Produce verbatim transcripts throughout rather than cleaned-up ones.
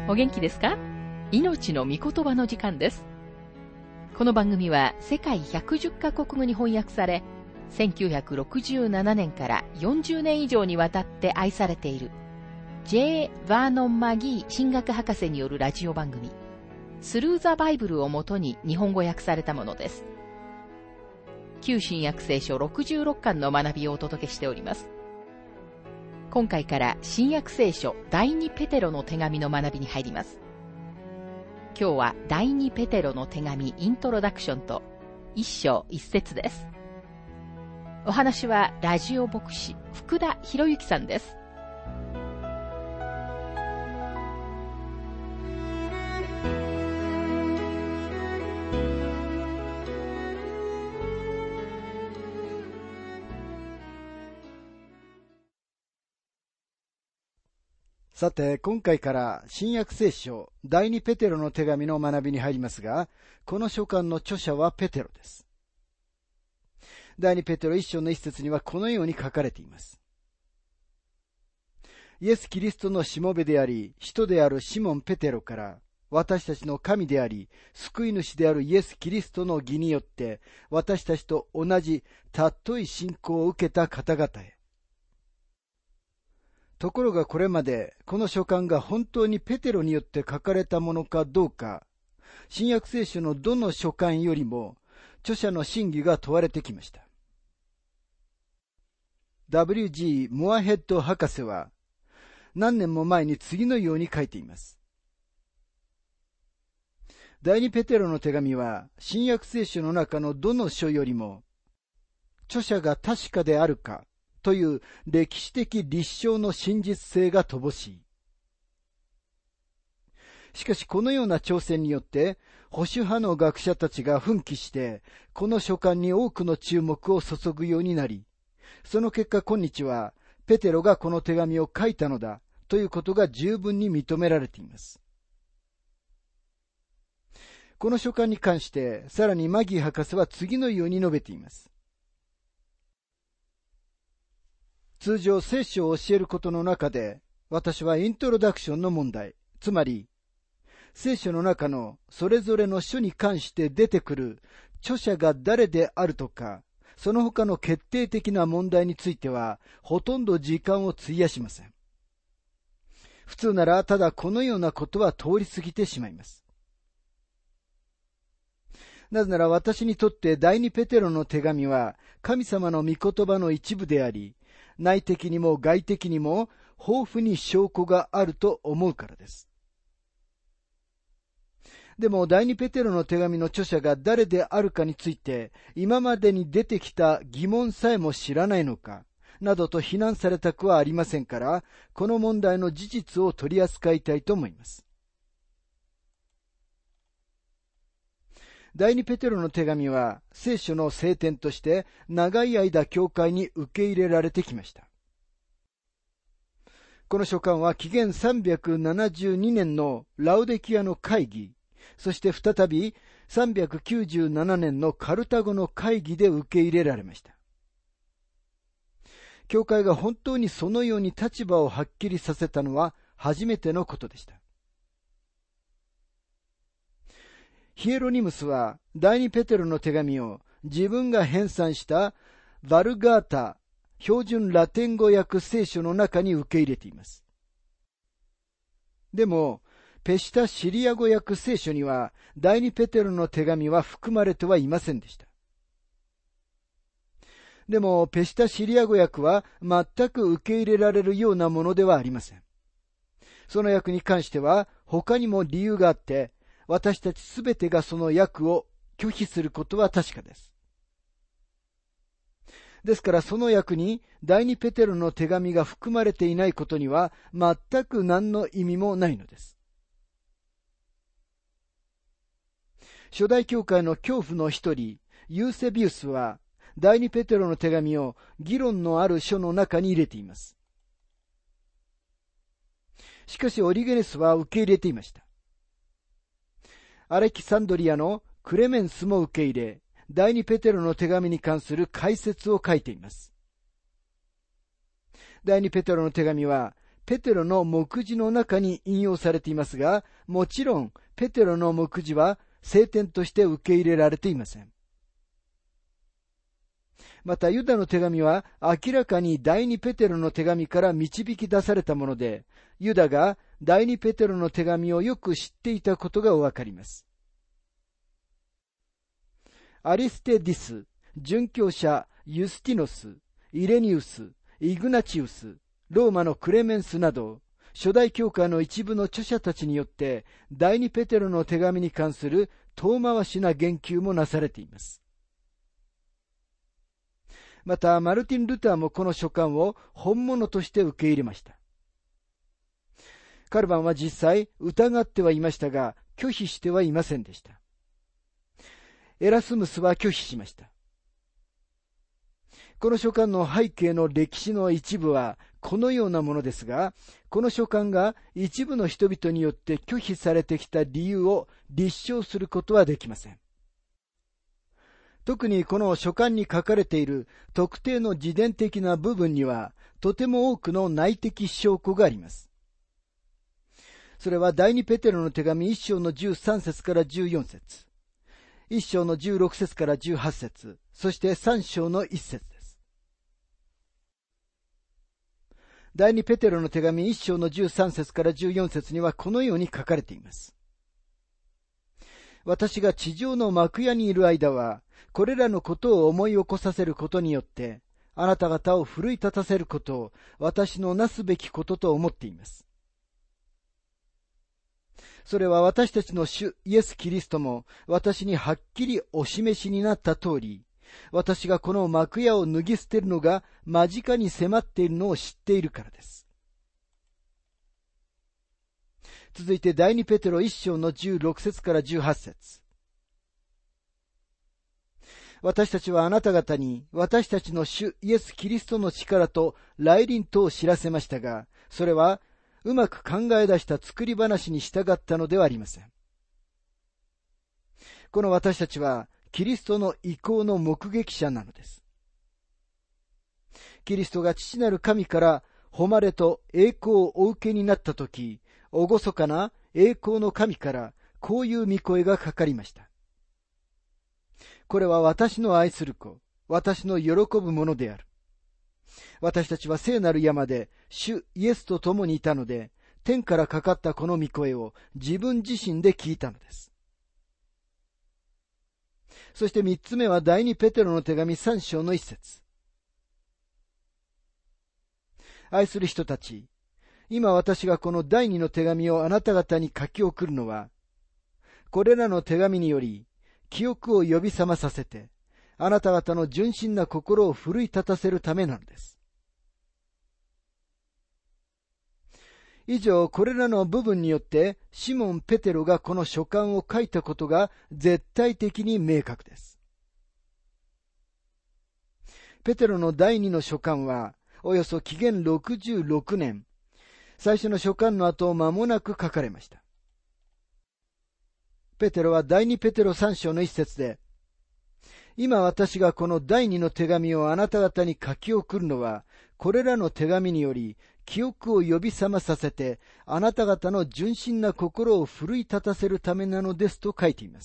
お元気ですか？命の御言葉の時間です。この番組は世界ひゃくじゅっカ国語に翻訳され、せんきゅうひゃくろくじゅうななねんからよんじゅうねん以上にわたって愛されている ジェイ・バーノン・マギー神学博士によるラジオ番組、スルー・ザ・バイブルをもとに日本語訳されたものです。旧新約聖書ろくじゅうろっかんの学びをお届けしております。今回から新約聖書第二ペテロの手紙の学びに入ります。今日は第二ペテロの手紙イントロダクションと一章一節です。お話はラジオ牧師福田博之さんです。 さて、今回から新約聖書第二ペテロの手紙の学びに入りますが、この書簡の著者はペテロです。第二ペテロ一章の一節にはこのように書かれています。イエス・キリストのしもべであり、使徒であるシモン・ペテロから、私たちの神であり、救い主であるイエス・キリストの義によって、私たちと同じ尊い信仰を受けた方々へ。ところがこれまでこの書簡が本当にペテロによって書かれたものかどうか、新約聖書のどの書簡よりも著者の真偽が問われてきました。ダブリュージー モアヘッド博士は何年も前に次のように書いています。第二ペテロの手紙は新約聖書の中のどの書よりも著者が確かであるかという歴史的立証の真実性が乏しい。しかしこのような挑戦によって保守派の学者たちが奮起してこの書簡に多くの注目を注ぐようになり、その結果今日はペテロがこの手紙を書いたのだということが十分に認められています。この書簡に関してさらにマギー博士は次のように述べています。通常聖書を教えることの中で、私はイントロダクションの問題、つまり聖書の中のそれぞれの書に関して出てくる著者が誰であるとか、その他の決定的な問題についてはほとんど時間を費やしません。普通ならただこのようなことは通り過ぎてしまいます。なぜなら私にとって第二ペテロの手紙は神様の御言葉の一部であり、内的にも外的にも豊富に証拠があると思うからです。でも第二ペテロの手紙の著者が誰であるかについて今までに出てきた疑問さえも知らないのかなどと非難されたくはありませんから、この問題の事実を取り扱いたいと思います。第二ペテロの手紙は聖書の聖典として長い間教会に受け入れられてきました。この書簡は紀元さんびゃくななじゅうにねんのラオデキアの会議、そして再びさんびゃくきゅうじゅうななねんのカルタゴの会議で受け入れられました。教会が本当にそのように立場をはっきりさせたのは初めてのことでした。ヒエロニムスは第二ペテロの手紙を自分が編纂したヴァルガータ標準ラテン語訳聖書の中に受け入れています。でもペシタシリア語訳聖書には第二ペテロの手紙は含まれてはいませんでした。でもペシタシリア語訳は全く受け入れられるようなものではありません。その訳に関しては他にも理由があって、私たちすべてがその訳を拒否することは確かです。ですからその訳に第二ペテロの手紙が含まれていないことには全く何の意味もないのです。初代教会の教父の一人、ユーセビウスは第二ペテロの手紙を議論のある書の中に入れています。しかしオリゲネスは受け入れていました。アレキサンドリアのクレメンスも受け入れ、第二ペテロの手紙に関する解説を書いています。第二ペテロの手紙はペテロの目次の中に引用されていますが、もちろんペテロの目次は聖典として受け入れられていません。またユダの手紙は明らかに第二ペテロの手紙から導き出されたもので、ユダが第二ペテロの手紙をよく知っていたことがおわかります。アリステディス、殉教者ユスティノス、イレニウス、イグナチウス、ローマのクレメンスなど、初代教会の一部の著者たちによって第二ペテロの手紙に関する遠回しな言及もなされています。またマルティン・ルターもこの書簡を本物として受け入れました。カルバンは実際疑ってはいましたが拒否してはいませんでした。エラスムスは拒否しました。この書簡の背景の歴史の一部はこのようなものですが、この書簡が一部の人々によって拒否されてきた理由を立証することはできません。特にこの書簡に書かれている特定の自伝的な部分にはとても多くの内的証拠があります。それは第二ペテロの手紙一章のじゅうさん節からじゅうよん節、一章のじゅうろく節からじゅうはち節、そして三章の一節です。第二ペテロの手紙一章のじゅうさん節からじゅうよん節にはこのように書かれています。私が地上の幕屋にいる間は、これらのことを思い起こさせることによって、あなた方を奮い立たせることを私のなすべきことと思っています。それは私たちの主イエス・キリストも私にはっきりお示しになった通り、私がこの幕屋を脱ぎ捨てるのが間近に迫っているのを知っているからです。続いて第二ペテロ一章のじゅうろく節からじゅうはち節。私たちはあなた方に私たちの主イエス・キリストの力と来臨とを知らせましたが、それはうまく考え出した作り話に従ったのではありません。この私たちはキリストの意向の目撃者なのです。キリストが父なる神から誉れと栄光をお受けになったとき、厳かな栄光の神からこういう御声がかかりました。これは私の愛する子、私の喜ぶものである。私たちは聖なる山で主イエスと共にいたので、天からかかったこの御声を自分自身で聞いたのです。そして三つ目は第二ペテロの手紙三章の一節。愛する人たち、今私がこの第二の手紙をあなた方に書き送るのは、これらの手紙により、記憶を呼び覚まさせて、あなた方の純真な心を奮い立たせるためなのです。以上、これらの部分によって、シモン・ペテロがこの書簡を書いたことが絶対的に明確です。ペテロの第二の書簡は、およそ紀元ろくじゅうろくねん、最初の書簡の後間もなく書かれました。ペテロは第二ペテロ三章の一節で、今私がこの第二の手紙をあなた方に書き送るのは、これらの手紙により、記憶を呼び覚まさせて、あなた方の純真な心を奮い立たせるためなのですと書いています。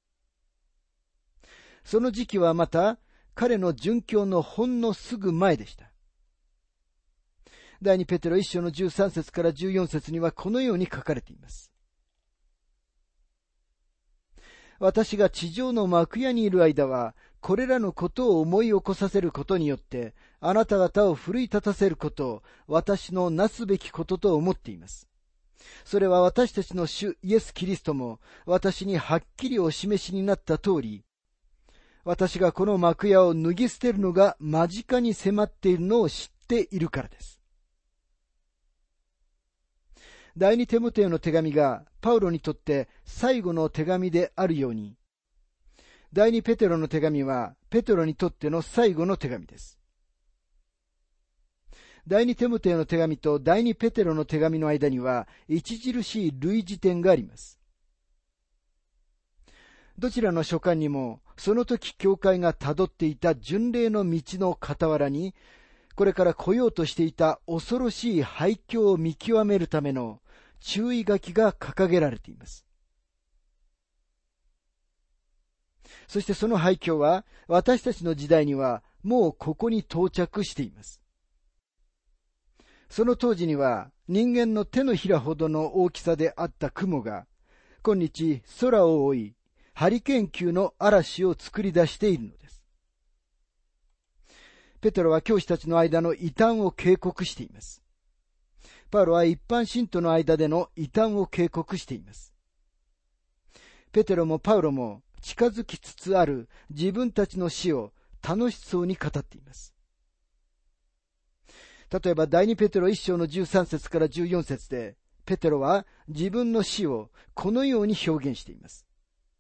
その時期はまた、彼の殉教のほんのすぐ前でした。第二ペテロ一章のじゅうさん節からじゅうよん節にはこのように書かれています。私が地上の幕屋にいる間は、これらのことを思い起こさせることによって、あなた方を奮い立たせることを私のなすべきことと思っています。それは私たちの主イエス・キリストも私にはっきりお示しになった通り、私がこの幕屋を脱ぎ捨てるのが間近に迫っているのを知っているからです。第二テモテへの手紙がパウロにとって最後の手紙であるように、第二ペテロの手紙はペテロにとっての最後の手紙です。第二テモテへの手紙と第二ペテロの手紙の間には著しい類似点があります。どちらの書簡にもその時教会がたどっていた巡礼の道の傍らに、 これから来ようとしていた恐ろしい廃墟を見極めるための注意書きが掲げられています。そしてその廃墟は私たちの時代にはもうここに到着しています。その当時には人間の手のひらほどの大きさであった雲が今日空を覆い、ハリケーン級の嵐を作り出しているのです。ペテロは教師たちの間の異端を警告しています。パウロは一般信徒の間での異端を警告しています。ペテロもパウロも近づきつつある自分たちの死を楽しそうに語っています。例えば第二ペテロ一章のじゅうさん節からじゅうよん節で、ペテロは自分の死をこのように表現しています。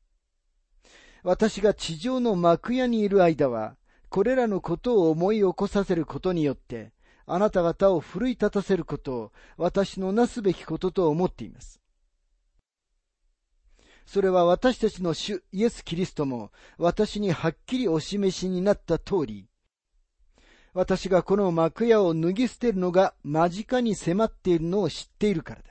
私が地上の幕屋にいる間は、これらのことを思い起こさせることによって、あなた方を奮い立たせることを私のなすべきことと思っています。それは私たちの主イエス・キリストも私にはっきりお示しになった通り、私がこの幕屋を脱ぎ捨てるのが間近に迫っているのを知っているからです。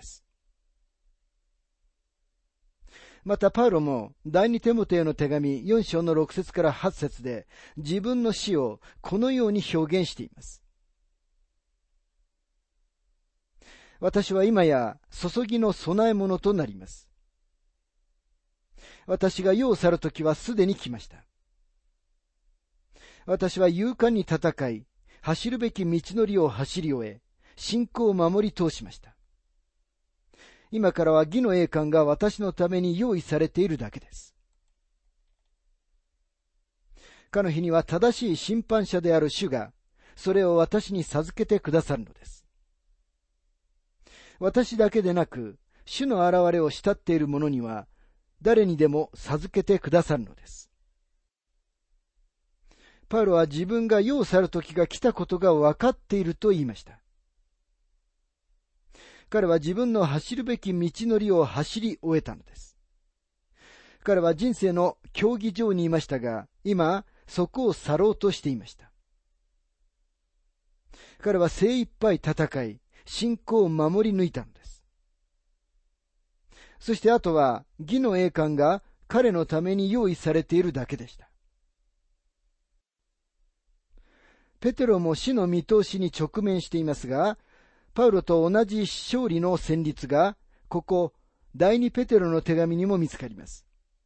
またパウロも第二テモテへの手紙よん章のろく節からはち節で自分の死をこのように表現しています。私は今や注ぎの供え物となります。私が世を去るときはすでに来ました。私は勇敢に戦い、走るべき道のりを走り終え、信仰を守り通しました。今からは義の栄冠が私のために用意されているだけです。かの日には正しい審判者である主が、それを私に授けてくださるのです。私だけでなく、主の現れを慕っている者には、誰にでも授けてくださるのです。パウロは自分が世を去る時が来たことが分かっていると言いました。彼は自分の走るべき道のりを走り終えたのです。彼は人生の競技場にいましたが、今、そこを去ろうとしていました。彼は精一杯戦い、信仰を守り抜いたのです。そしてあとは、義の栄冠が彼のために用意されているだけでした。ペテロも死の見通しに直面していますが、パウロと同じ勝利の旋律が、ここ、第二ペテロの手紙にも見つかります。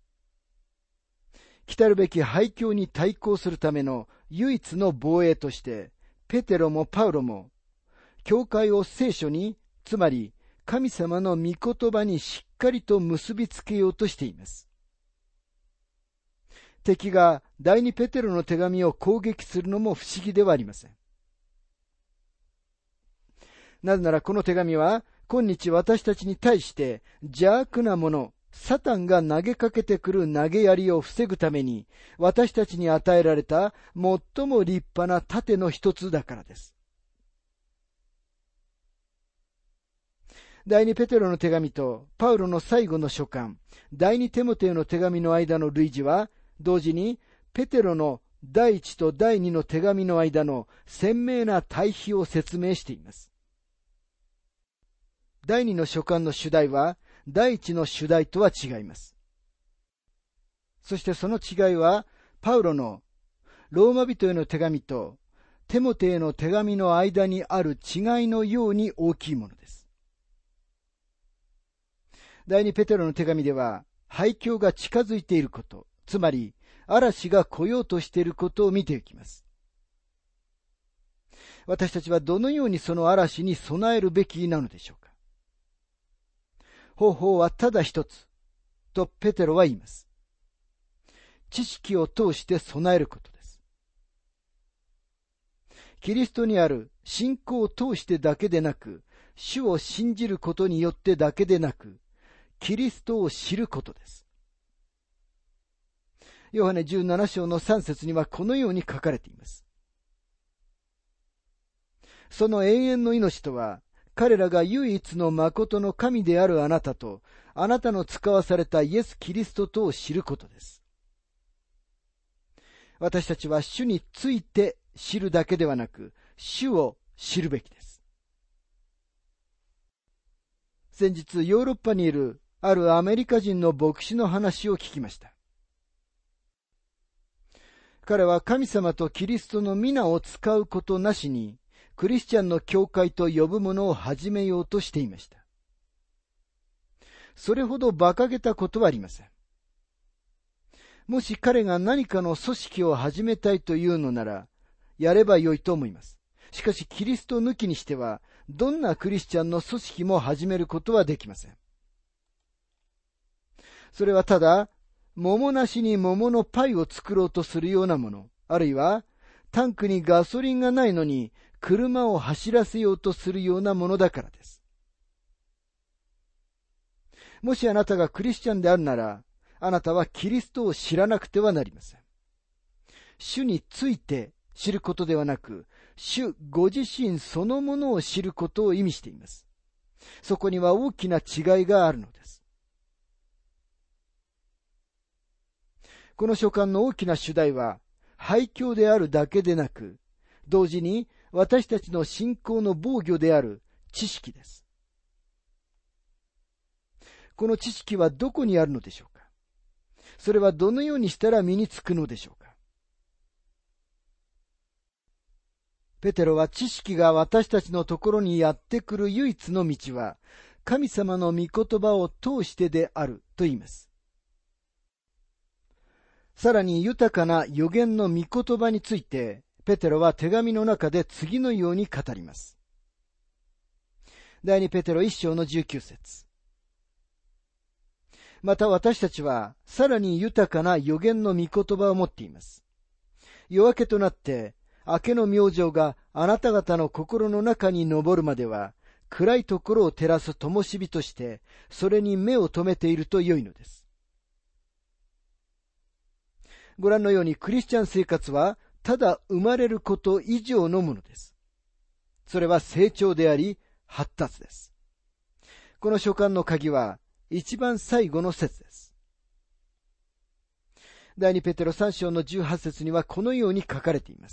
来たるべき廃墟に対抗するための唯一の防衛として、ペテロもパウロも、教会を聖書に、つまり神様の御言葉にしっかりと結びつけようとしています。敵が第二ペテロの手紙を攻撃するのも不思議ではありません。なぜならこの手紙は、今日私たちに対して邪悪なもの、サタンが投げかけてくる投げ槍を防ぐために、私たちに与えられた最も立派な盾の一つだからです。第二ペテロの手紙とパウロの最後の書簡、第二テモテの手紙の間の類似は、同時にペテロの第一と第二の手紙の間の鮮明な対比を説明しています。第二の書簡の主題は第一の主題とは違います。そしてその違いはパウロのローマ人への手紙とテモテへの手紙の間にある違いのように大きいものです。第二ペテロの手紙では廃墟が近づいていること、つまり嵐が来ようとしていることを見ていきます。私たちはどのようにその嵐に備えるべきなのでしょうか。方法はただ一つとペテロは言います。知識を通して備えることです。キリストにある信仰を通してだけでなく、主を信じることによってだけでなく、キリストを知ることです。ヨハネじゅうなな章のさん節にはこのように書かれています。その永遠の命とは、彼らが唯一の誠の神であるあなたと、あなたの使わされたイエス・キリストとを知ることです。私たちは主について知るだけではなく、 主を知るべきです。先日ヨーロッパにいるあるアメリカ人の牧師の話を聞きました。彼は神様とキリストの皆を使うことなしに、クリスチャンの教会と呼ぶものを始めようとしていました。それほど馬鹿げたことはありません。もし彼が何かの組織を始めたいというのなら、やればよいと思います。しかしキリスト抜きにしては、どんなクリスチャンの組織も始めることはできません。それはただ、桃なしに桃のパイを作ろうとするようなもの、あるいはタンクにガソリンがないのに車を走らせようとするようなものだからです。もしあなたがクリスチャンであるなら、あなたはキリストを知らなくてはなりません。主について知ることではなく、主ご自身そのものを知ることを意味しています。そこには大きな違いがあるのです。この書簡の大きな主題は、廃墟であるだけでなく、同時に私たちの信仰の防御である知識です。この知識はどこにあるのでしょうか。それはどのようにしたら身につくのでしょうか。ペテロは知識が私たちのところにやってくる唯一の道は、神様の御言葉を通してであると言います。さらに豊かな預言の御言葉について、ペテロは手紙の中で次のように語ります。第二ペテロ一章のじゅうきゅう節。また私たちは、さらに豊かな預言の御言葉を持っています。夜明けとなって、明けの明星があなた方の心の中に昇るまでは、暗いところを照らす灯火として、それに目を留めていると良いのです。ご覧のようにクリスチャン生活はただ生まれること以上のものです。それは成長であり発達です。この書簡の鍵は一番最後の節です。第二ペテロさん章のじゅうはち節にはこのように書かれています。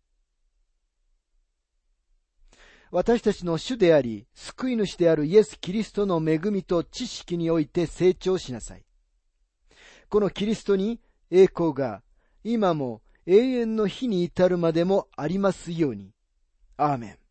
私たちの主であり救い主であるイエス・キリストの恵みと知識において成長しなさい。このキリストに栄光が今も永遠の日に至るまでもありますように。アーメン。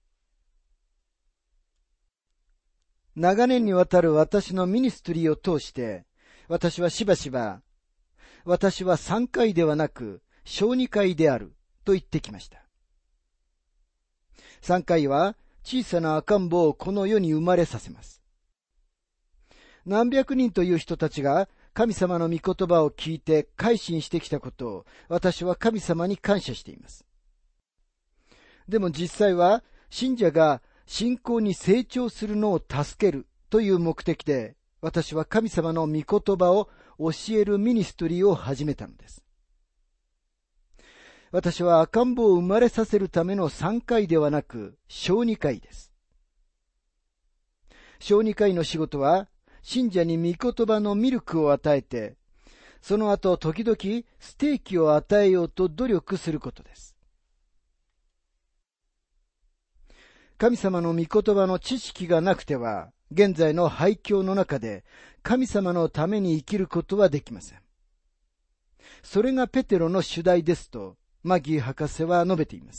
長年にわたる私のミニストリーを通して、私はしばしば、私はさんかいではなく小児科医であると言ってきました。さんかいは小さな赤ん坊をこの世に生まれさせます。何百人という人たちが神様の御言葉を聞いて改心してきたことを私は神様に感謝しています。でも実際は信者が信仰に成長するのを助けるという目的で私は神様の御言葉を教えるミニストリーを始めたのです。私は赤ん坊を生まれさせるためのさんかいではなく小児科医です。小児科医の仕事は信者に御言葉のミルクを与えて、その後時々ステーキを与えようと努力することです。神様の御言葉の知識がなくては、現在の廃墟の中で神様のために生きることはできません。それがペテロの主題ですと、マギー博士は述べています。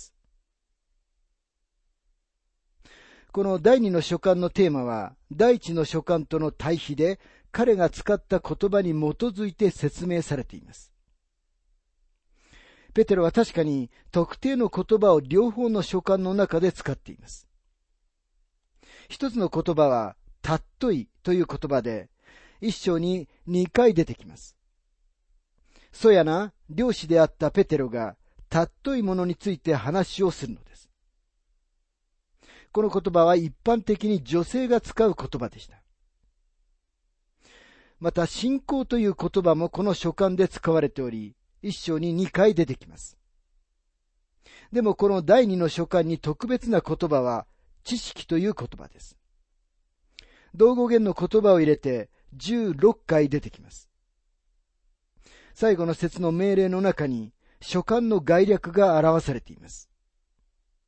この第二の書簡のテーマは、第一の書簡との対比で、彼が使った言葉に基づいて説明されています。ペテロは確かに特定の言葉を両方の書簡の中で使っています。一つの言葉は、たっといという言葉で、一章に二回出てきます。そやな、漁師であったペテロが、たっといものについて話をするのです。この言葉は一般的に女性が使う言葉でした。また、信仰という言葉もこの書簡で使われており、一章に二回出てきます。でもこの第二の書簡に特別な言葉は、知識という言葉です。同語源の言葉を入れてじゅうろっかい出てきます。最後の節の命令の中に、書簡の概略が表されています。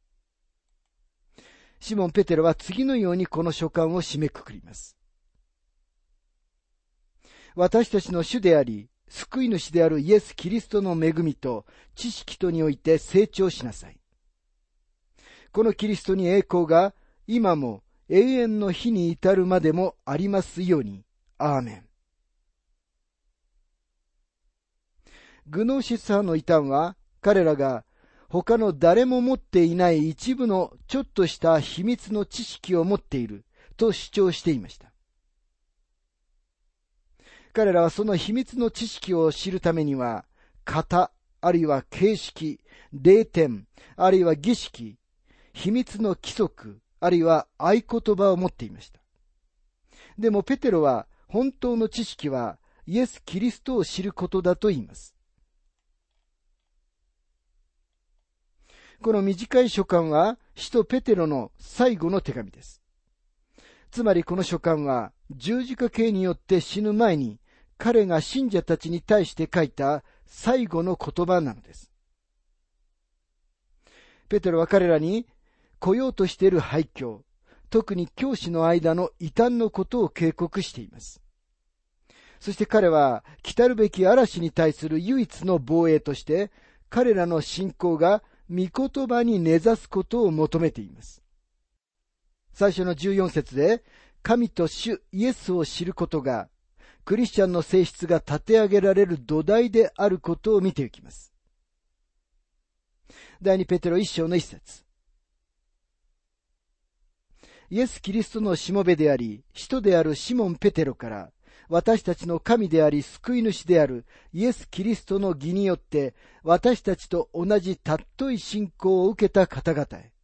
シモン・ペテロは次のようにこの書簡を締めくくります。私たちの主であり、救い主であるイエス・キリストの恵みと知識とにおいて成長しなさい。このキリストに栄光が今も永遠の日に至るまでもありますように。アーメン。グノーシス派の異端は、彼らが他の誰も持っていない一部のちょっとした秘密の知識を持っていると主張していました。彼らはその秘密の知識を知るためには、型、あるいは形式、霊典、あるいは儀式、秘密の規則、あるいは合言葉を持っていました。でもペテロは本当の知識はイエス・キリストを知ることだと言います。この短い書簡は使徒ペテロの最後の手紙です。つまりこの書簡は十字架刑によって死ぬ前に彼が信者たちに対して書いた最後の言葉なのです。ペテロは彼らに来ようとしている廃墟、特に教師の間の異端のことを警告しています。そして彼は来たるべき嵐に対する唯一の防衛として彼らの信仰が御言葉に根ざすことを求めています。最初のじゅうよん節で、神と主イエスを知ることが、クリスチャンの性質が立て上げられる土台であることを見ていきます。第二ペテロ一章の一節。イエス・キリストのしもべであり、使徒であるシモン・ペテロから、私たちの神であり救い主であるイエス・キリストの義によって私たちと同じ尊い信仰を受けた方々へ。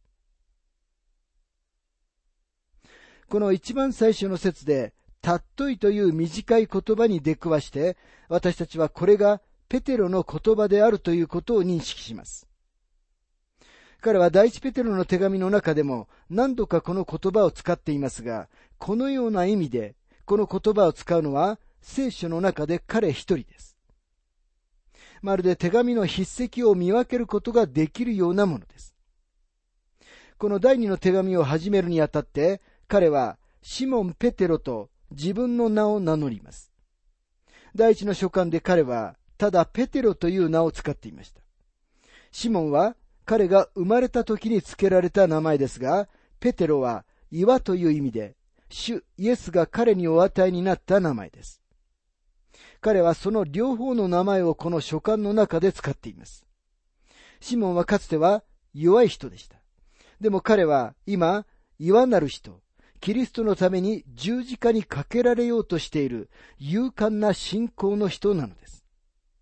この一番最初の節で尊いという短い言葉に出くわして私たちはこれがペテロの言葉であるということを認識します。彼は第一ペテロの手紙の中でも何度かこの言葉を使っていますが、このような意味でこの言葉を使うのは聖書の中で彼一人です。まるで手紙の筆跡を見分けることができるようなものです。この第二の手紙を始めるにあたって彼はシモン・ペテロと自分の名を名乗ります。第一の書簡で彼はただペテロという名を使っていました。シモンは彼が生まれた時に付けられた名前ですが、ペテロは岩という意味で主イエスが彼にお与えになった名前です。彼はその両方の名前をこの書簡の中で使っています。シモンはかつては弱い人でした。でも彼は今、岩なる人、キリストのために十字架にかけられようとしている勇敢な信仰の人なのです。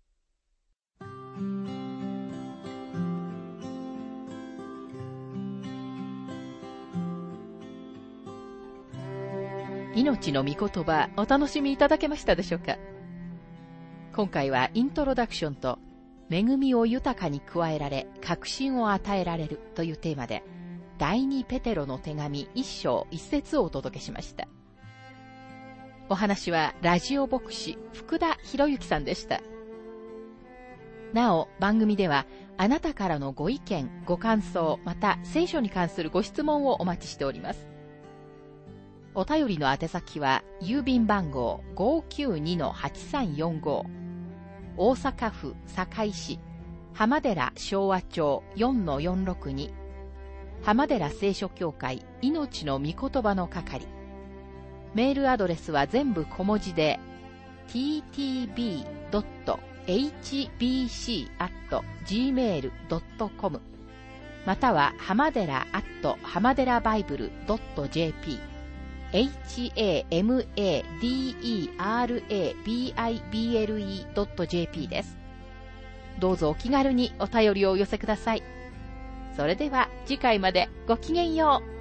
命の御言葉、お楽しみいただけましたでしょうか。今回はイントロダクションと恵みを豊かに加えられ確信を与えられるというテーマで第二ペテロの手紙一章一節をお届けしました。お話はラジオ牧師福田博之さんでした。なお番組ではあなたからのご意見ご感想また聖書に関するご質問をお待ちしております。お便りの宛先は郵便番号 ごーきゅうにのはちさんよんご 大阪府堺市浜寺昭和町 よんのよんろくに 浜寺聖書協会命の御言葉の係。メールアドレスは全部小文字で ティーティービードットエイチビーシーアットジーメールドットコム または浜寺アット浜寺バイブルドットジェーピーエイチエーエムエーディーイーアールエービーアイビーエルイードットジェーピー です。どうぞお気軽にお便りをお寄せください。それでは次回までごきげんよう。